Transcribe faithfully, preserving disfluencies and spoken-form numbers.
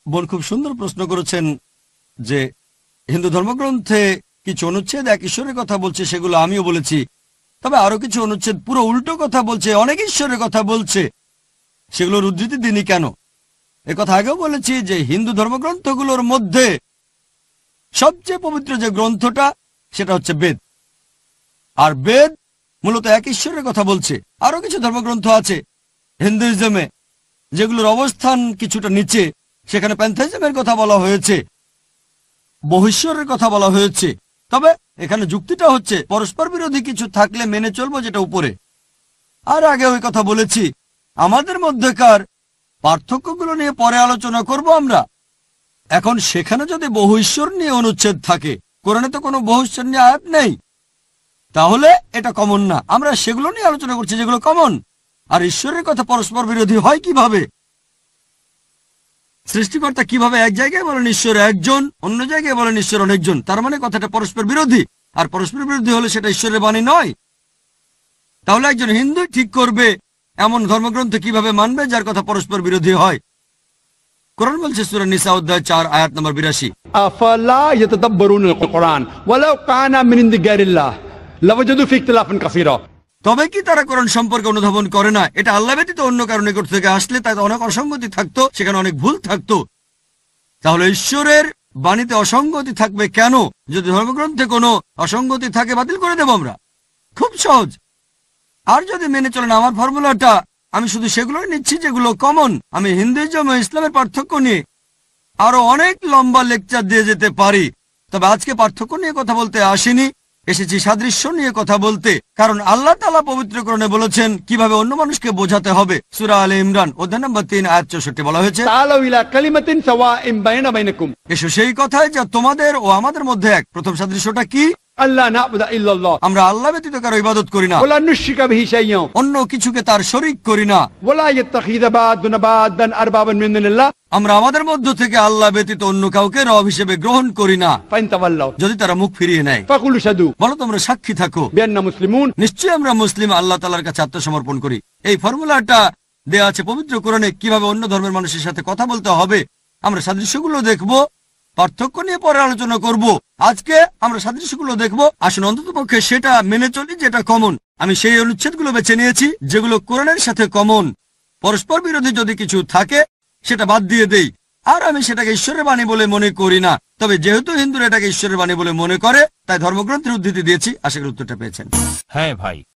বোন খুব সুন্দর প্রশ্ন করেছেন যে হিন্দু ধর্মগ্রন্থে কিছু অনুচ্ছেদ এক ঈশ্বরের কথা বলছে, সেগুলো আমিও বলেছি। তবে আরো কিছু অনুচ্ছেদ পুরো উল্টো কথা বলছে, অনেক ঈশ্বরের কথা বলছে। সেগুলোর উদ্ধৃতি দিনই কেন? এ কথা আগেও বলেছি যে হিন্দু ধর্মগ্রন্থগুলোর মধ্যে সবচেয়ে পবিত্র যে গ্রন্থটা সেটা হচ্ছে বেদ। আর বেদ মূলত এক ঈশ্বরের কথা বলছে। আরো কিছু ধর্মগ্রন্থ আছে হিন্দুইজমে যেগুলোর অবস্থান কিছুটা নিচে, সেখানে প্যান্থাইজমের কথা বলা হয়েছে, বহিশ্বরের কথা বলা হয়েছে। তবে এখানে যুক্তিটা হচ্ছে পরস্পর বিরোধী কিছু থাকলে মেনে চলবো যেটা উপরে। আর আগে ওই কথা বলেছি, আমাদের মধ্যেকার পার্থক্যগুলো নিয়ে পরে আলোচনা করব আমরা। এখন সেখানে যদি বহু ঈশ্বর নিয়ে অনুচ্ছেদ থাকে, কোরআনে তো কোনো বহু ঈশ্বর নিয়ে আয়াত নেই, তাহলে এটা কমন না। আমরা সেগুলো নিয়ে আলোচনা করছি যেগুলো কমন। আর ঈশ্বরের কথা পরস্পর বিরোধী হয় কিভাবে? সৃষ্টিকর্তা কিভাবে এক জায়গায় বলেন ঈশ্বর একজন, অন্য জায়গায় বলেন ঈশ্বর অনেকজন? তার মানে কথাটা পরস্পর বিরোধী। আর পরস্পর বিরোধী হলে সেটা ঈশ্বরের বাণী নয়। তাহলে একজন হিন্দু ঠিক করবে এমন ধর্মগ্রন্থ কিভাবে মানবে যার কথা পরস্পর বিরোধী হয়? কোরআন বলছে সূরা নিসা অধ্যায় চার আয়াত নম্বর বিরাশি, আফালা ইয়াতাদাব্বারুনাল কুরআন ওয়ালাউ কানা মিন ইনদি গায়রিল্লাহ লাওয়াজাদু ফি ইখতিলাফান কাসীরা। তবে কি তারা কোরআন সম্পর্কে অনুধাবন করে না? এটা আল্লাহ ব্যতীত অন্য কারো নিকট থেকে আসলে তাতে অনেক অসঙ্গতি থাকতো, সেখানে অনেক ভুল থাকতো। তাহলে ঈশ্বরের বাণীতে অসঙ্গতি থাকবে কেন? যদি ধর্মগ্রন্থে কোনো অসঙ্গতি থাকে বাতিল করে দেব আমরা। খুব সহজ। আর যদি মেনে চলেন আমার ফর্মুলাটা, আমি শুধু সেগুলোই নিচ্ছি যেগুলো কমন। আমি হিন্দুইজম ও ইসলামের পার্থক্য নিয়ে আরো অনেক লম্বা লেকচার দিয়ে যেতে পারি, তবে আজকে পার্থক্য নিয়ে কথা বলতে আসিনি, এসেছি সাদৃশ্য নিয়ে কথা বলতে। কারণ আল্লাহ তাআলা পবিত্র কোরআনে বলেছেন কিভাবে অন্য মানুষকে বোঝাতে হবে। সূরা আলে ইমরান অধ্যায় নম্বর তিন আয়াত চৌষট্টি বলা হয়েছে, তাআলাউ ইলা কালিমাতিন সাওয়াইন বাইনা বাইনাকুম। এসো সেই কথায় যা তোমাদের ও আমাদের মধ্যে এক। প্রথম সাদৃশ্যটা কি? আল্লাহ না'বুদা ইল্লাল্লাহ, আমরা আল্লাহ ব্যতীত কারো ইবাদত করি না, ওয়ালা নুশরিকা বিহি শাইয়্যান, অন্য কিছুকে তার শরীক করি না, ওয়ালা ইয়াত্তাখিযা বা'দুনা বা'দান আরবাবান মিন দুনিল্লাহ, আমরা আমাদের মধ্য থেকে আল্লাহ ব্যতীত অন্য কাউকে রব হিসেবে গ্রহণ করি না। ফাইন তাওয়াল্লাউ, যদি তারা মুখ ফিরিয়ে নেয়, ফাকুলু শাদু, বলো তোমরা সাক্ষী থাকো বিআন্না মুসলিমুন, নিশ্চয়ই আমরা মুসলিম, আল্লাহ তাআলার কাছে আত্মসমর্পণ করি। এই ফর্মুলাটা দেয়া আছে পবিত্র কোরআনে কিভাবে অন্য ধর্মের মানুষের সাথে কথা বলতে হবে। আমরা সাদৃশ্যগুলো দেখব, পার্থক্য নিয়ে পরে আলোচনা করব। আজকে আমরা সাদৃশ্যগুলো দেখব। আসুন অন্তত পক্ষে সেটা মেনে চলি যেটা কমন। আমি সেই অনুচ্ছেদগুলো বেছে নিয়েছি যেগুলো কোরআনের সাথে কমন। পরস্পর বিরোধী যদি কিছু থাকে সেটা বাদ দিয়ে দেই। আর আমি সেটাকে ঈশ্বরের বাণী বলে মনে করি না। তবে যেহেতু হিন্দুরা এটাকে ঈশ্বরের বাণী বলে মনে করে, তাই ধর্মগ্রন্থের উদ্ধৃতি দিয়েছি। আশা করি উত্তরটা পেয়েছেন। হ্যাঁ ভাই,